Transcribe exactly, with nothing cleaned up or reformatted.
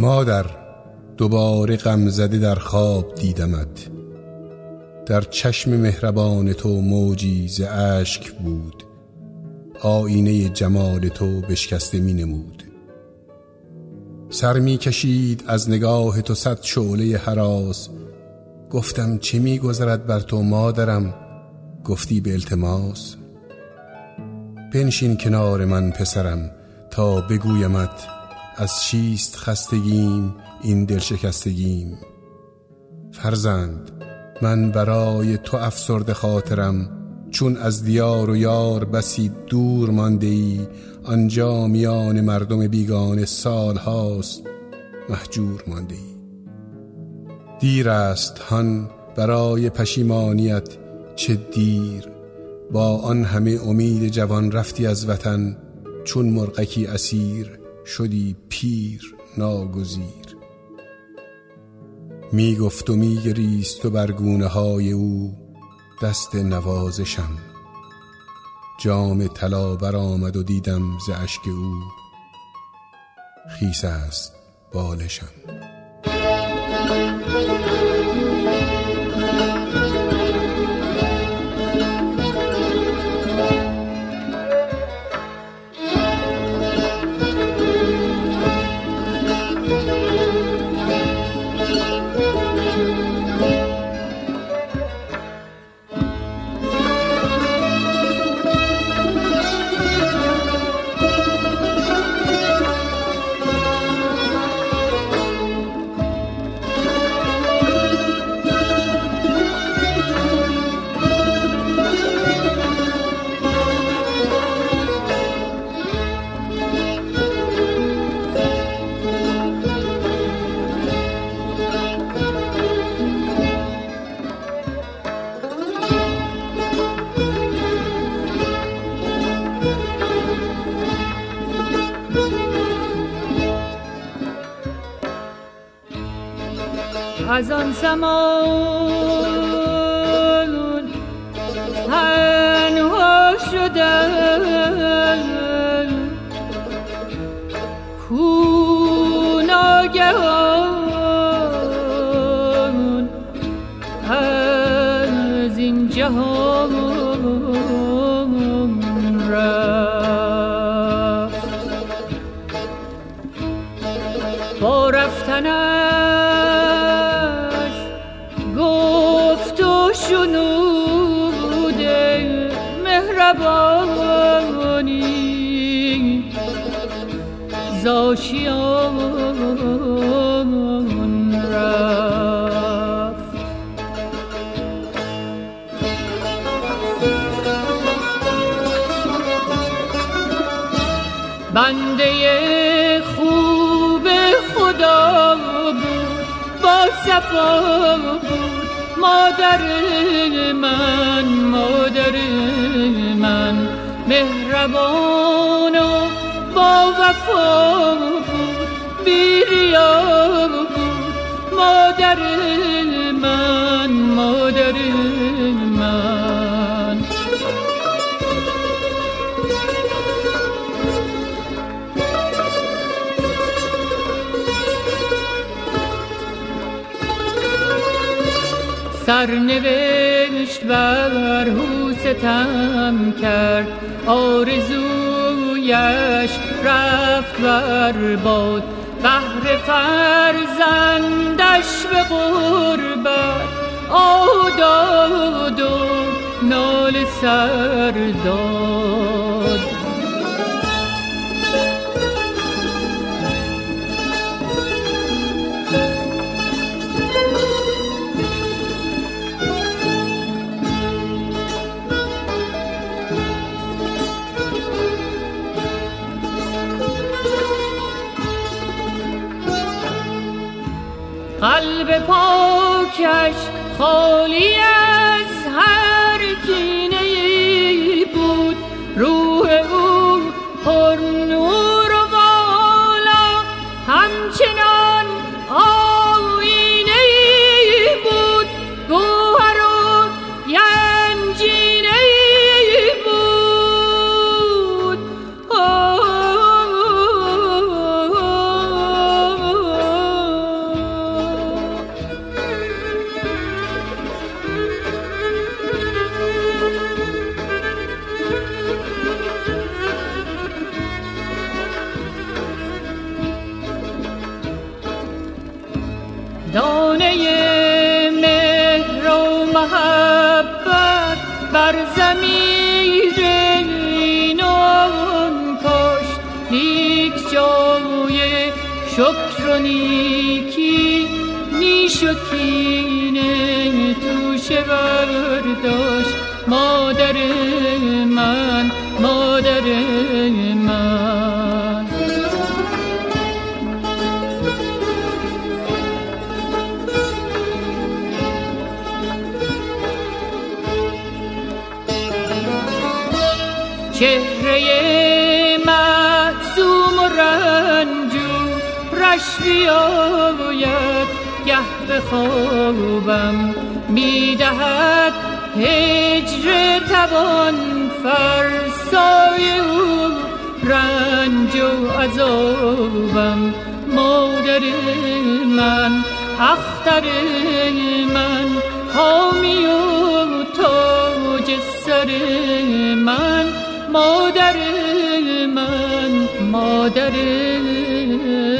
مادر، دوباره غم زده در خواب دیدمت. در چشم مهربان تو موجی ز اشک بود، آینه جمال تو بشکسته می نمود. سر می کشید از نگاه تو صد شعله هراس. گفتم چه می گذرد بر تو مادرم؟ گفتی به التماس. بنشین کنار من پسرم تا بگویمت از چیست خستگیم این دل شکستگیم. فرزند، من برای تو افسرده خاطرم، چون از دیار و یار بسی دور مانده ای. آنجا میان مردم بیگانه سال هاست محجور مانده ای. دیر است هان برای پشیمانیت، چه دیر. با آن همه امید جوان رفتی از وطن، چون مرغکی اسیر شدی پیر ناگزیر. می گفت و می گریست و بر گونه های او دست نوازشم. جام طلا برآمد و دیدم ز اشک او خیس است بالشم. از آن زمان تنها شدم کو ناگهان از این جهان رفت. با رفتنش گفت و شنوده مهربانی زاشیان رفت. بنده خوب خدا بود، با صفا بود، مادر من مادر من مهربان و با وفا بود، بی ریا بود، مادر من مادر من. سرنوشت بر او ستم کرد، آرزویش رفت بر باد. بهر فرزندش به غربت آه داد و ناله سر داد. قلب پاکش خالی از هر کینه‌ای بود، روح او پر نور و والا همچنان آینه‌ای بود، گوهر و گنجینه‌ای بود. آه بر زمیر اینان کاشت، لیک جای شکر و نیکی نیشد کینه توشه برداشت. مادر من، مادر من، چهره معصوم و رنجورش بیاید، گه به خوابم میدهد هجر توان فرسای او، رنج و عذابم. مادر من، اختر من، حامی و تاج سر من، مادر من، مادر